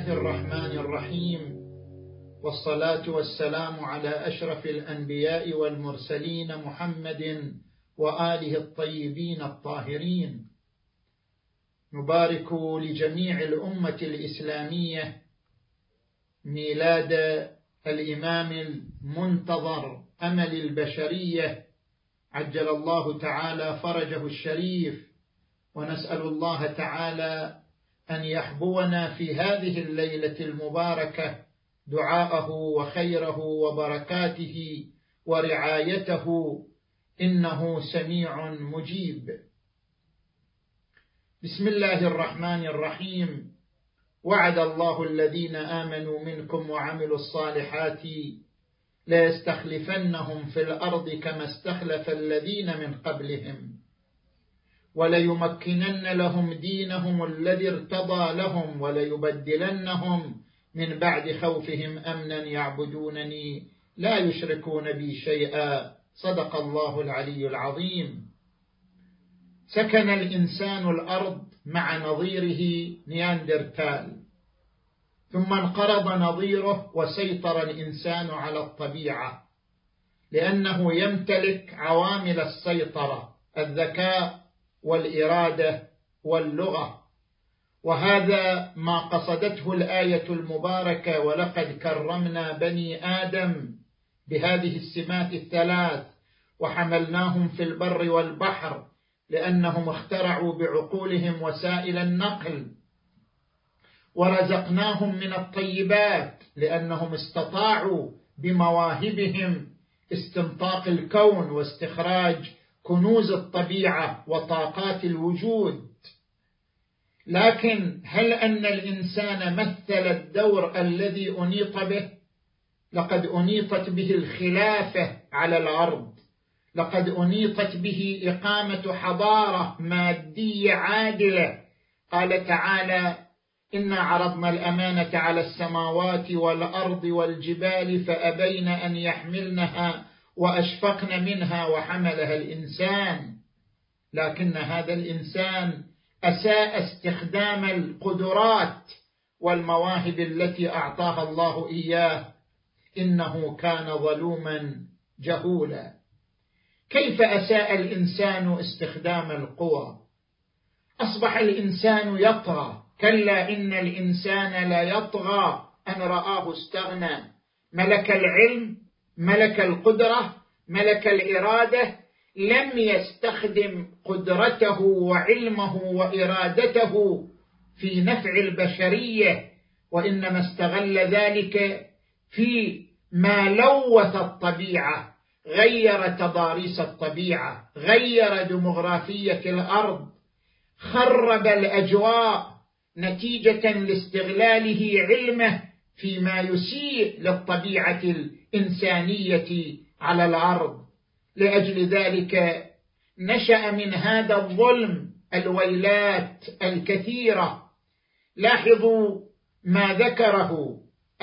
الله الرحمن الرحيم، والصلاة والسلام على أشرف الأنبياء والمرسلين محمد وآله الطيبين الطاهرين. نبارك لجميع الأمة الإسلامية ميلاد الإمام المنتظر أمل البشرية، عجل الله تعالى فرجه الشريف، ونسأل الله تعالى أن يحبونا في هذه الليلة المباركة دعاءه وخيره وبركاته ورعايته، إنه سميع مجيب. بسم الله الرحمن الرحيم. وعد الله الذين آمنوا منكم وعملوا الصالحات ليستخلفنهم في الأرض كما استخلف الذين من قبلهم وليمكنن لهم دينهم الذي ارتضى لهم وليبدلنهم من بعد خوفهم أمنا يعبدونني لا يشركون بي شيئا. صدق الله العلي العظيم. سكن الإنسان الأرض مع نظيره نياندرتال، ثم انقرض نظيره وسيطر الإنسان على الطبيعة، لأنه يمتلك عوامل السيطرة: الذكاء والإرادة واللغة. وهذا ما قصدته الآية المباركة: ولقد كرمنا بني آدم، بهذه السمات الثلاث، وحملناهم في البر والبحر، لأنهم اخترعوا بعقولهم وسائل النقل، ورزقناهم من الطيبات، لأنهم استطاعوا بمواهبهم استنطاق الكون واستخراج كنوز الطبيعة وطاقات الوجود. لكن هل أن الإنسان مثل الدور الذي أنيط به؟ لقد أنيطت به الخلافة على الأرض، لقد أنيطت به إقامة حضارة مادية عادلة. قال تعالى: إنا عرضنا الأمانة على السماوات والأرض والجبال فأبين أن يحملنها وأشفقن منها وحملها الإنسان. لكن هذا الإنسان أساء استخدام القدرات والمواهب التي أعطاها الله إياه، إنه كان ظلوما جهولا. كيف أساء الإنسان استخدام القوى؟ أصبح الإنسان يطغى. كلا إن الإنسان لا يطغى أن رآه استغنى. ملك العلم، ملك القدرة، ملك الإرادة، لم يستخدم قدرته وعلمه وإرادته في نفع البشرية، وإنما استغل ذلك في ما لوث الطبيعة، غير تضاريس الطبيعة، غير ديموغرافية الأرض، خرب الأجواء نتيجة لاستغلاله علمه فيما يسيء للطبيعة الإنسانية على الأرض. لأجل ذلك نشأ من هذا الظلم الويلات الكثيرة. لاحظوا ما ذكره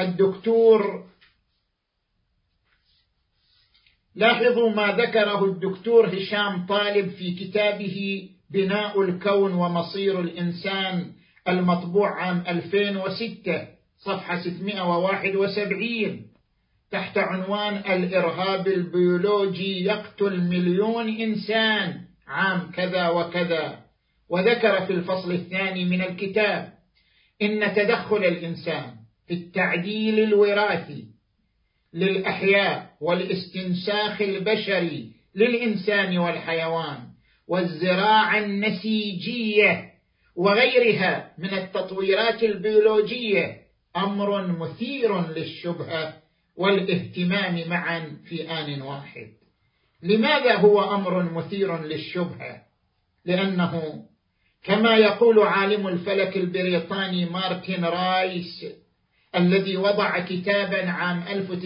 الدكتور هشام طالب في كتابه بناء الكون ومصير الإنسان، المطبوع عام 2006، صفحة 671، تحت عنوان: الإرهاب البيولوجي يقتل مليون إنسان عام كذا وكذا. وذكر في الفصل الثاني من الكتاب: إن تدخل الإنسان في التعديل الوراثي للأحياء والاستنساخ البشري للإنسان والحيوان والزراعة النسيجية وغيرها من التطويرات البيولوجية أمر مثير للشبهة والاهتمام معا في آن واحد. لماذا هو أمر مثير للشبهة؟ لأنه كما يقول عالم الفلك البريطاني مارتن رايس، الذي وضع كتابا عام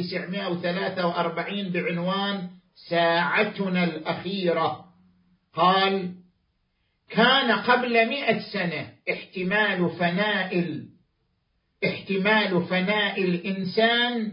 1943 بعنوان ساعتنا الأخيرة، قال: كان قبل 100 سنة احتمال فناء الإنسان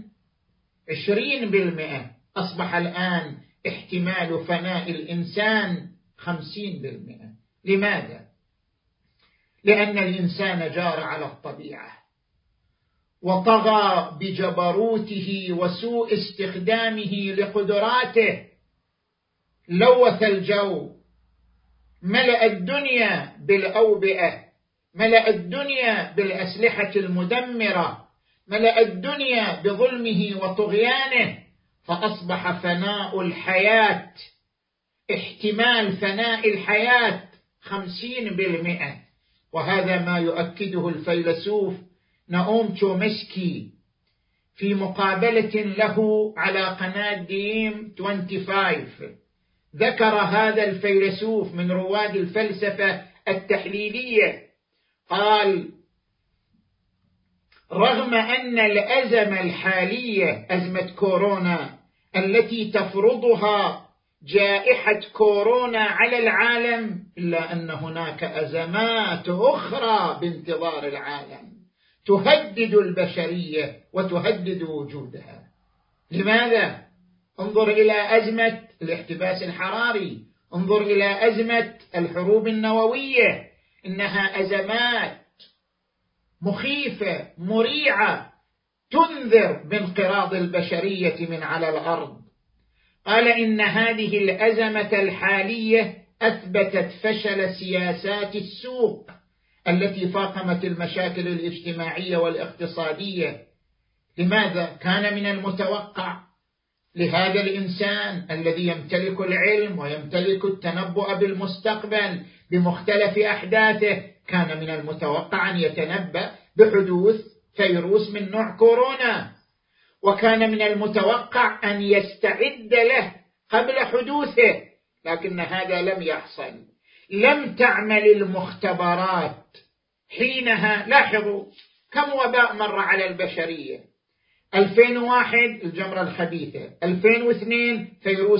20%، أصبح الآن احتمال فناء الإنسان 50%. لماذا؟ لأن الإنسان جار على الطبيعة، وطغى بجبروته وسوء استخدامه لقدراته، لوث الجو، ملأ الدنيا بالأوبئة، ملأ الدنيا بالأسلحة المدمرة، ملأ الدنيا بظلمه وطغيانه، فأصبح فناء الحياة، احتمال فناء الحياة 50%. وهذا ما يؤكده الفيلسوف ناوم تشومسكي في مقابلة له على قناة ديم 25. ذكر هذا الفيلسوف من رواد الفلسفة التحليلية، قال: رغم أن الأزمة الحالية، أزمة كورونا التي تفرضها جائحة كورونا على العالم، إلا أن هناك أزمات أخرى بانتظار العالم تهدد البشرية وتهدد وجودها. لماذا؟ انظر إلى أزمة الاحتباس الحراري، انظر إلى أزمة الحروب النووية، إنها أزمات مخيفة مريعة تنذر بانقراض البشرية من على الأرض. قال إن هذه الأزمة الحالية أثبتت فشل سياسات السوق التي فاقمت المشاكل الاجتماعية والاقتصادية. لماذا؟ كان من المتوقع لهذا الإنسان الذي يمتلك العلم ويمتلك التنبؤ بالمستقبل بمختلف أحداثه، كان من المتوقع أن يتنبأ بحدوث فيروس من نوع كورونا، وكان من المتوقع أن يستعد له قبل حدوثه، لكن هذا لم يحصل. لم تعمل المختبرات حينها. لاحظوا كم وباء مر على البشرية: 2001 الجمرة الخبيثة، 2002 فيروس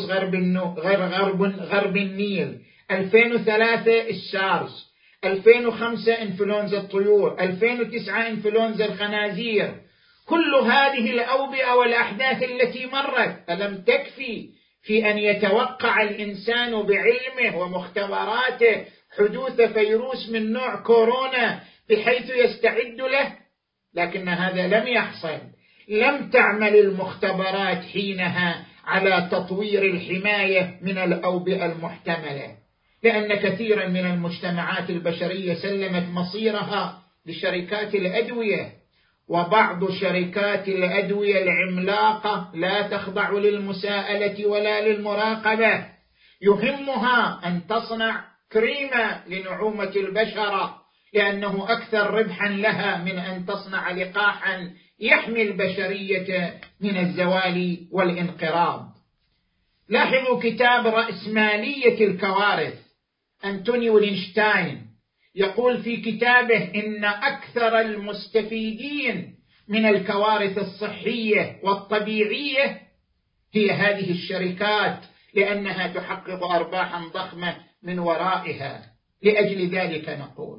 غرب النيل، 2003 السارس، 2005 إنفلونزا الطيور، 2009 إنفلونزا الخنازير. كل هذه الأوبئة والأحداث التي مرت ألم تكفي في أن يتوقع الإنسان بعلمه ومختبراته حدوث فيروس من نوع كورونا بحيث يستعد له؟ لكن هذا لم يحصل. لم تعمل المختبرات حينها على تطوير الحماية من الأوبئة المحتملة، لأن كثيرا من المجتمعات البشرية سلمت مصيرها لشركات الأدوية، وبعض شركات الأدوية العملاقة لا تخضع للمساءلة ولا للمراقبة، يهمها أن تصنع كريمة لنعومة البشرة لأنه أكثر ربحا لها من أن تصنع لقاحا يحمي البشرية من الزوال والانقراض. لاحظوا كتاب رأسمالية الكوارث، أنتوني ولينشتاين يقول في كتابه إن أكثر المستفيدين من الكوارث الصحية والطبيعية هي هذه الشركات، لأنها تحقق أرباحا ضخمة من ورائها. لأجل ذلك نقول،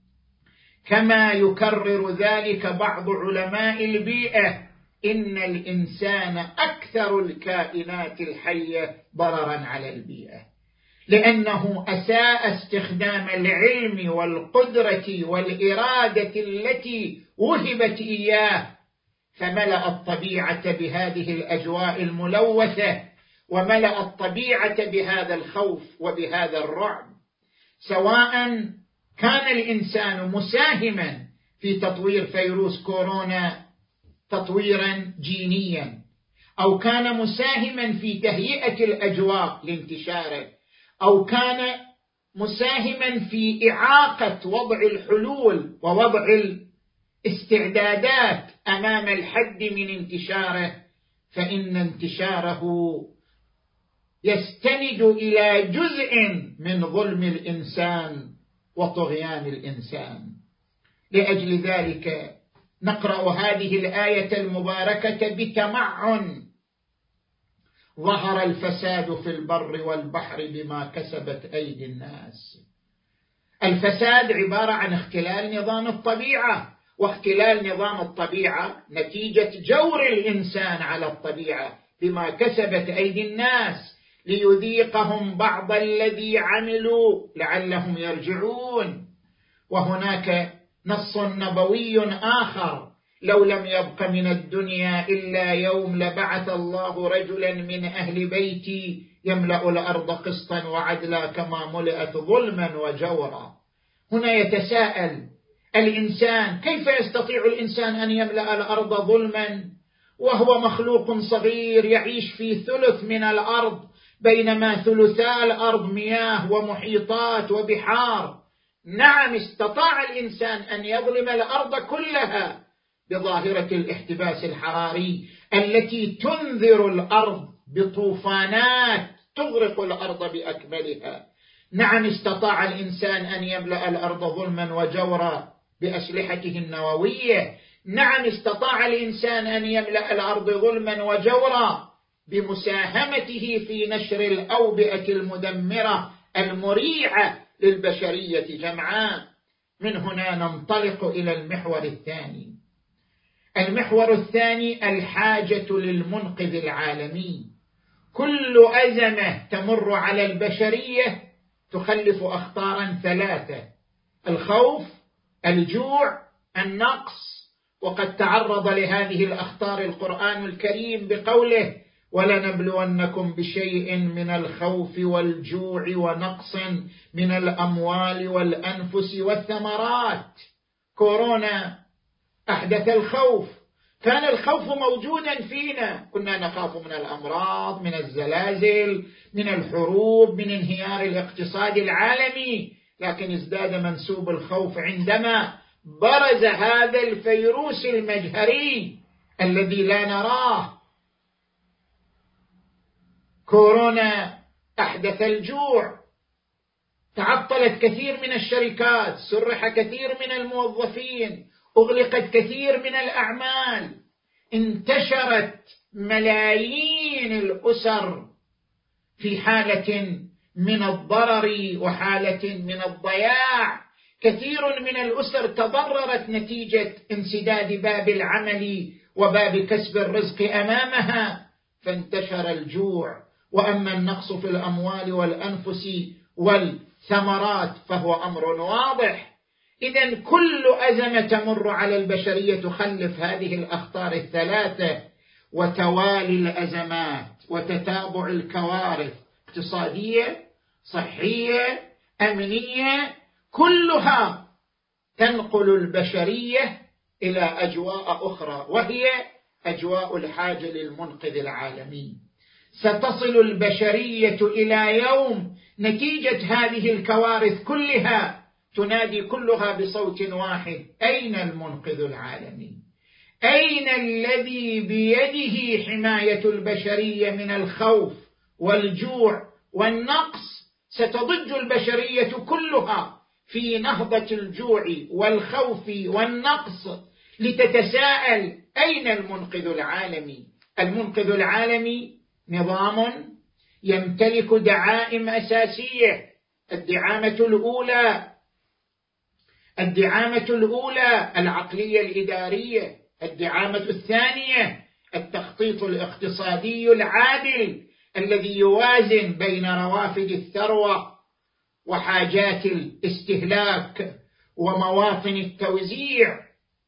كما يكرر ذلك بعض علماء البيئة، إن الإنسان أكثر الكائنات الحية ضررا على البيئة، لأنه أساء استخدام العلم والقدرة والإرادة التي وهبت إياه، فملأ الطبيعة بهذه الأجواء الملوثة، وملأ الطبيعة بهذا الخوف وبهذا الرعب، سواء كان الإنسان مساهما في تطوير فيروس كورونا تطويرا جينيا، أو كان مساهما في تهيئة الأجواء لانتشاره، أو كان مساهما في إعاقة وضع الحلول ووضع الاستعدادات أمام الحد من انتشاره، فإن انتشاره يستند إلى جزء من ظلم الإنسان وطغيان الإنسان. لأجل ذلك نقرأ هذه الآية المباركة بتمعن: ظهر الفساد في البر والبحر بما كسبت أيدي الناس. الفساد عبارة عن اختلال نظام الطبيعة، واختلال نظام الطبيعة نتيجة جور الإنسان على الطبيعة بما كسبت أيدي الناس ليذيقهم بعض الذي عملوا لعلهم يرجعون. وهناك نص نبوي آخر: لو لم يبق من الدنيا إلا يوم لبعث الله رجلا من أهل بيتي يملأ الأرض قسطا وعدلا كما ملئت ظلما وجورا. هنا يتساءل الإنسان: كيف يستطيع الإنسان أن يملأ الأرض ظلما وهو مخلوق صغير يعيش في ثلث من الأرض، بينما ثلثا الأرض مياه ومحيطات وبحار؟ نعم، استطاع الإنسان أن يظلم الأرض كلها بظاهرة الاحتباس الحراري التي تنذر الأرض بطوفانات تغرق الأرض بأكملها. نعم، استطاع الإنسان أن يملأ الأرض ظلما وجورا بأسلحته النووية. نعم، استطاع الإنسان أن يملأ الأرض ظلما وجورا بمساهمته في نشر الأوبئة المدمرة المريعة للبشرية جمعاء. من هنا ننطلق إلى المحور الثاني. المحور الثاني: الحاجة للمنقذ العالمي. كل أزمة تمر على البشرية تخلف أخطارا ثلاثة: الخوف، الجوع، النقص. وقد تعرض لهذه الأخطار القرآن الكريم بقوله: ولنبلونكم بشيء من الخوف والجوع ونقص من الأموال والأنفس والثمرات. كورونا أحدث الخوف. كان الخوف موجودا فينا، كنا نخاف من الأمراض، من الزلازل، من الحروب، من انهيار الاقتصاد العالمي، لكن ازداد منسوب الخوف عندما برز هذا الفيروس المجهري الذي لا نراه. كورونا أحدث الجوع، تعطلت كثير من الشركات، سرح كثير من الموظفين، أغلقت كثير من الأعمال، انتشرت ملايين الأسر في حالة من الضرر وحالة من الضياع. كثير من الأسر تضررت نتيجة انسداد باب العمل وباب كسب الرزق أمامها، فانتشر الجوع. وأما النقص في الأموال والأنفس والثمرات فهو أمر واضح. إذن كل أزمة تمر على البشرية تخلف هذه الأخطار الثلاثة، وتوالي الأزمات وتتابع الكوارث اقتصادية، صحية، أمنية، كلها تنقل البشرية إلى أجواء أخرى، وهي أجواء الحاجة للمنقذ العالمي. ستصل البشرية إلى يوم نتيجة هذه الكوارث كلها تنادي كلها بصوت واحد: أين المنقذ العالمي؟ أين الذي بيده حماية البشرية من الخوف والجوع والنقص؟ ستضج البشرية كلها في نهضة الجوع والخوف والنقص لتتساءل: أين المنقذ العالمي؟ المنقذ العالمي نظام يمتلك دعائم أساسية. الدعامة الأولى العقلية الإدارية. الدعامة الثانية التخطيط الاقتصادي العادل الذي يوازن بين روافد الثروة وحاجات الاستهلاك ومواطن التوزيع.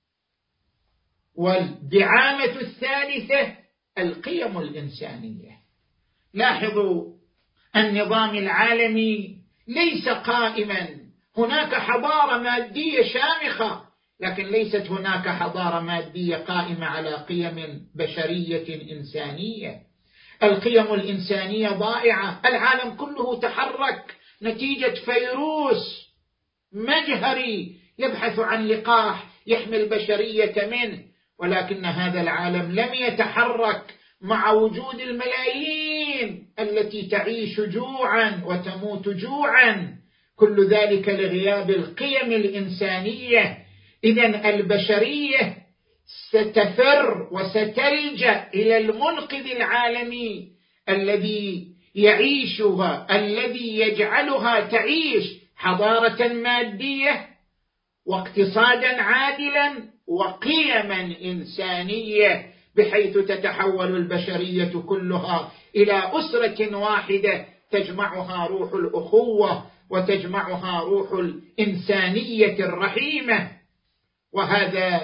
والدعامة الثالثة القيم الإنسانية. لاحظوا، النظام العالمي ليس قائما. هناك حضارة مادية شامخة، لكن ليست هناك حضارة مادية قائمة على قيم بشرية إنسانية. القيم الإنسانية ضائعة. العالم كله تحرك نتيجة فيروس مجهري يبحث عن لقاح يحمي البشرية منه، ولكن هذا العالم لم يتحرك مع وجود الملايين التي تعيش جوعا وتموت جوعا، كل ذلك لغياب القيم الإنسانية. إذن البشرية ستفر وستلجأ إلى المنقذ العالمي الذي يعيشها، الذي يجعلها تعيش حضارة مادية واقتصادا عادلا وقيما إنسانية، بحيث تتحول البشرية كلها إلى أسرة واحدة تجمعها روح الأخوة وتجمعها روح الإنسانية الرحيمة. وهذا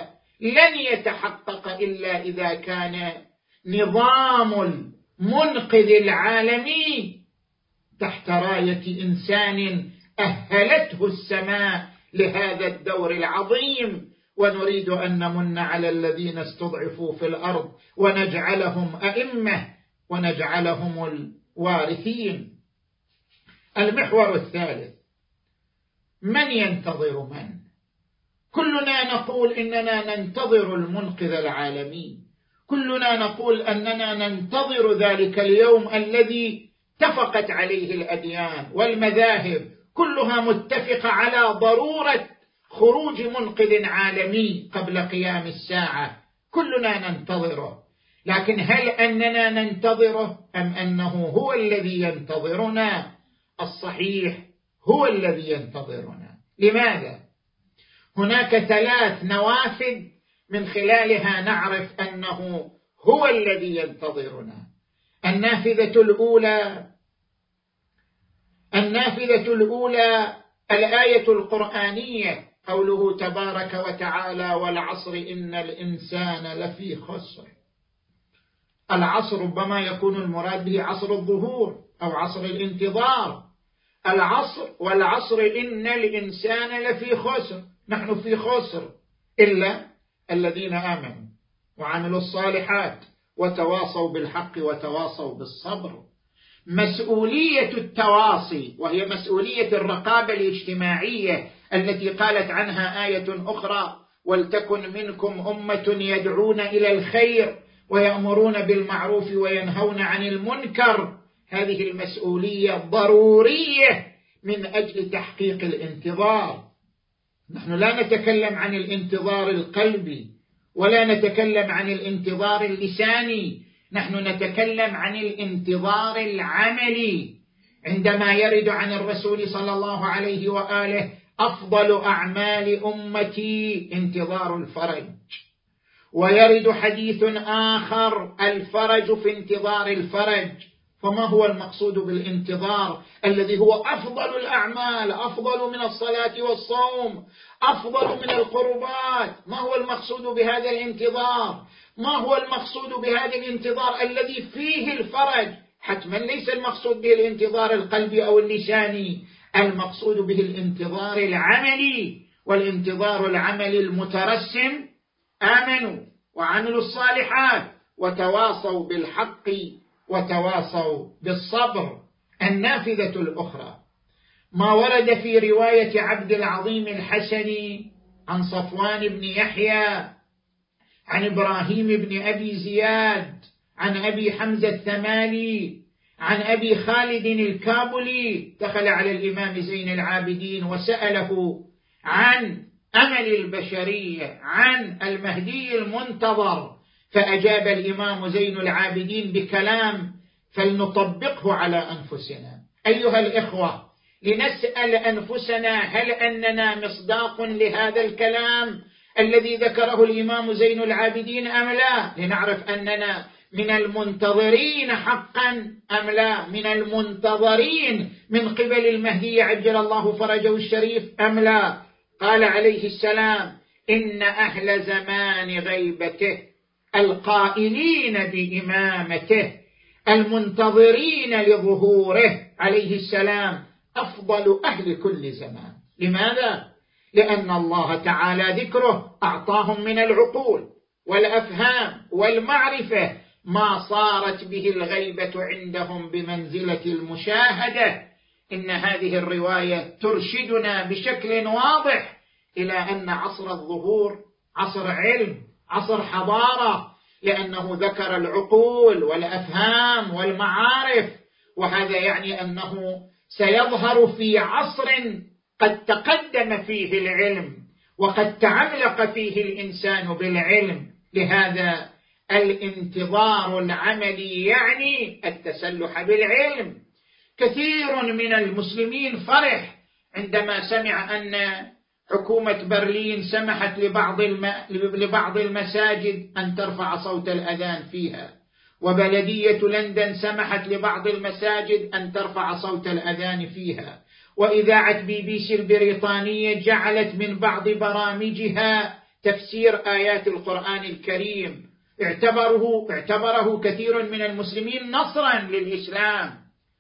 لن يتحقق إلا إذا كان نظام المنقذ العالمي تحت راية إنسان أهلته السماء لهذا الدور العظيم. ونريد أن نمن على الذين استضعفوا في الأرض ونجعلهم أئمة ونجعلهم الوارثين. المحور الثالث: من ينتظر من؟ كلنا نقول إننا ننتظر المنقذ العالمي، كلنا نقول أننا ننتظر ذلك اليوم الذي اتفقت عليه الأديان والمذاهب، كلها متفقة على ضرورة خروج منقذ عالمي قبل قيام الساعة، كلنا ننتظره. لكن هل أننا ننتظره أم أنه هو الذي ينتظرنا؟ الصحيح هو الذي ينتظرنا. لماذا؟ هناك 3 نوافذ من خلالها نعرف أنه هو الذي ينتظرنا. النافذة الأولى الآية القرآنية، قوله تبارك وتعالى: والعصر إن الإنسان لفي خسر. العصر ربما يكون المراد به عصر الظهور أو عصر الانتظار. العصر والعصر إن الإنسان لفي خسر، نحن في خسر إلا الذين آمنوا وعملوا الصالحات وتواصوا بالحق وتواصوا بالصبر. مسؤولية التواصي، وهي مسؤولية الرقابة الاجتماعية التي قالت عنها آية أخرى: ولتكن منكم أمة يدعون إلى الخير ويأمرون بالمعروف وينهون عن المنكر. هذه المسؤولية ضرورية من أجل تحقيق الانتظار. نحن لا نتكلم عن الانتظار القلبي ولا نتكلم عن الانتظار اللساني، نحن نتكلم عن الانتظار العملي. عندما يرد عن الرسول صلى الله عليه وآله: أفضل أعمال أمتي انتظار الفرج، ويرد حديث آخر: الفرج في انتظار الفرج. فما هو المقصود بالانتظار الذي هو أفضل الأعمال، أفضل من الصلاة والصوم، أفضل من القربات؟ ما هو المقصود بهذا الانتظار؟ ما هو المقصود بهذا الانتظار الذي فيه الفرج؟ حتما ليس المقصود به الانتظار القلبي أو اللساني، المقصود به الانتظار العملي. والانتظار العملي المترسم: آمنوا وعملوا الصالحات وتواصوا بالحق وتواصوا بالصبر. النافذة الأخرى: ما ورد في رواية عبد العظيم الحسني عن صفوان بن يحيى عن إبراهيم بن أبي زياد عن أبي حمزة الثمالي عن أبي خالد الكابلي، دخل على الإمام زين العابدين وسأله عن أمل البشرية، عن المهدي المنتظر، فأجاب الإمام زين العابدين بكلام فلنطبقه على أنفسنا. أيها الإخوة، لنسأل أنفسنا: هل أننا مصداق لهذا الكلام الذي ذكره الإمام زين العابدين أم لا؟ لنعرف أننا من المنتظرين حقا أم لا، من المنتظرين من قبل المهدي عجل الله فرجه الشريف أم لا. قال عليه السلام: إن أهل زمان غيبته القائلين بإمامته المنتظرين لظهوره عليه السلام أفضل أهل كل زمان. لماذا؟ لأن الله تعالى ذكره أعطاهم من العقول والأفهام والمعرفة ما صارت به الغيبة عندهم بمنزلة المشاهدة. إن هذه الرواية ترشدنا بشكل واضح إلى أن عصر الظهور عصر علم، عصر حضارة، لأنه ذكر العقول والأفهام والمعارف. وهذا يعني أنه سيظهر في عصر قد تقدم فيه العلم وقد تعملق فيه الإنسان بالعلم. لهذا الانتظار العملي يعني التسلح بالعلم. كثير من المسلمين فرح عندما سمع أن حكومة برلين سمحت لبعض المساجد أن ترفع صوت الأذان فيها، وبلدية لندن سمحت لبعض المساجد أن ترفع صوت الأذان فيها، وإذاعة BBC البريطانية جعلت من بعض برامجها تفسير آيات القرآن الكريم، اعتبره كثير من المسلمين نصرا للإسلام.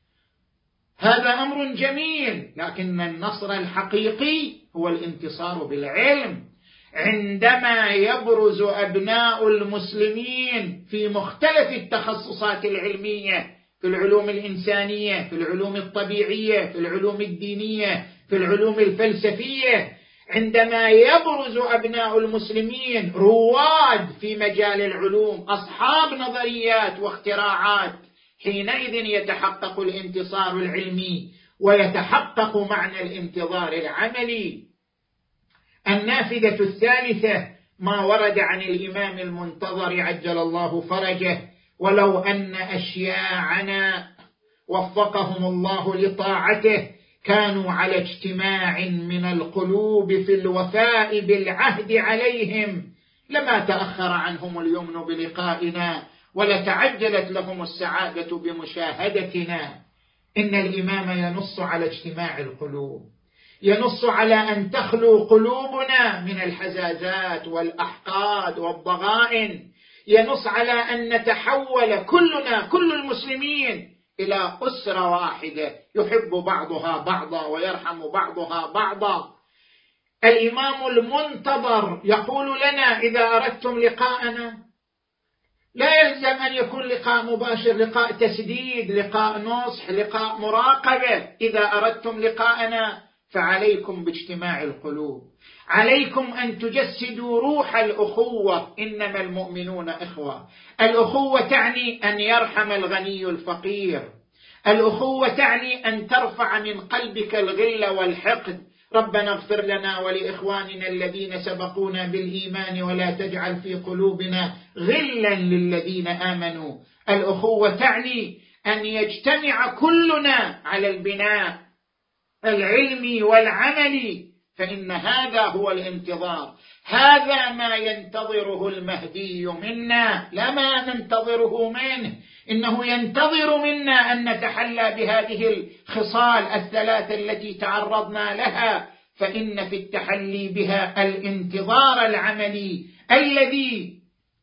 هذا أمر جميل، لكن النصر الحقيقي هو الانتصار بالعلم. عندما يبرز أبناء المسلمين في مختلف التخصصات العلمية، في العلوم الإنسانية، في العلوم الطبيعية، في العلوم الدينية، في العلوم الفلسفية، عندما يبرز أبناء المسلمين رواد في مجال العلوم، أصحاب نظريات واختراعات، حينئذ يتحقق الانتصار العلمي ويتحقق معنى الانتظار العملي. النافذة الثالثة ما ورد عن الإمام المنتظر عجل الله فرجه: ولو أن أشياعنا وفقهم الله لطاعته كانوا على اجتماع من القلوب في الوفاء بالعهد عليهم لما تأخر عنهم اليمن بلقائنا ولتعجلت لهم السعادة بمشاهدتنا. إن الإمام ينص على اجتماع القلوب، ينص على أن تخلو قلوبنا من الحزازات والأحقاد والضغائن، ينص على أن نتحول كل المسلمين إلى أسرة واحدة يحب بعضها بعضا ويرحم بعضها بعضا. الإمام المنتظر يقول لنا: إذا أردتم لقاءنا، لا يلزم أن يكون لقاء مباشر، لقاء تسديد، لقاء نصح، لقاء مراقبة. إذا أردتم لقاءنا فعليكم باجتماع القلوب، عليكم أن تجسدوا روح الأخوة، إنما المؤمنون إخوة. الأخوة تعني أن يرحم الغني الفقير، الأخوة تعني أن ترفع من قلبك الغل والحقد. ربنا اغفر لنا ولإخواننا الذين سبقونا بالإيمان ولا تجعل في قلوبنا غلا للذين آمنوا. الأخوة تعني أن يجتمع كلنا على البناء العلمي والعملي، فإن هذا هو الانتظار، هذا ما ينتظره المهدي منا، لا ما ننتظره منه. إنه ينتظر منا أن نتحلى بهذه الخصال الثلاثة التي تعرضنا لها، فإن في التحلي بها الانتظار العملي الذي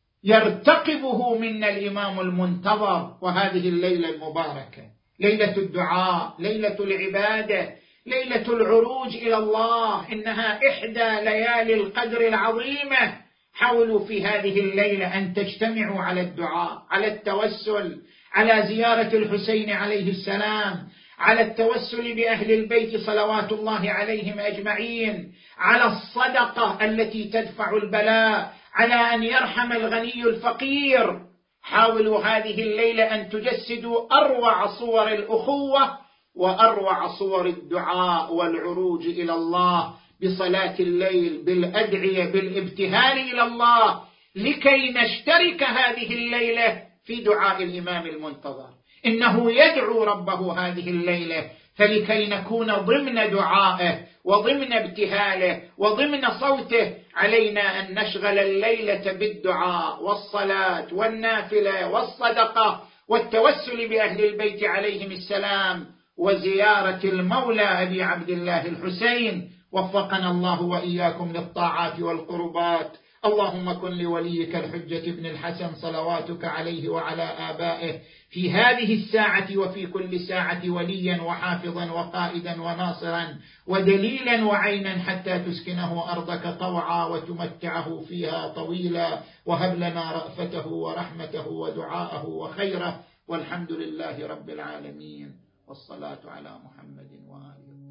يرتقبه منا الإمام المنتظر. وهذه الليلة المباركة، ليلة الدعاء، ليلة العبادة، ليلة العروج إلى الله، إنها إحدى ليالي القدر العظيمة. حاولوا في هذه الليلة أن تجتمعوا على الدعاء، على التوسل، على زيارة الحسين عليه السلام، على التوسل بأهل البيت صلوات الله عليهم أجمعين، على الصدقة التي تدفع البلاء، على أن يرحم الغني الفقير. حاولوا هذه الليلة أن تجسدوا أروع صور الأخوة وأروع صور الدعاء والعروج إلى الله بصلاة الليل، بالأدعية، بالابتهال إلى الله، لكي نشترك هذه الليلة في دعاء الإمام المنتظر. إنه يدعو ربه هذه الليلة، فلكي نكون ضمن دعائه وضمن ابتهاله وضمن صوته علينا أن نشغل الليلة بالدعاء والصلاة والنافلة والصدقة والتوسل بأهل البيت عليهم السلام وزيارة المولى أبي عبد الله الحسين. وفقنا الله وإياكم للطاعات والقربات. اللهم كن لوليك الحجة ابن الحسن صلواتك عليه وعلى آبائه في هذه الساعة وفي كل ساعة وليا وحافظا وقائدا وناصرا ودليلا وعينا، حتى تسكنه أرضك طوعا وتمتعه فيها طويلا، وهب لنا رأفته ورحمته ودعاءه وخيره. والحمد لله رب العالمين، والصلاة على محمد وآله.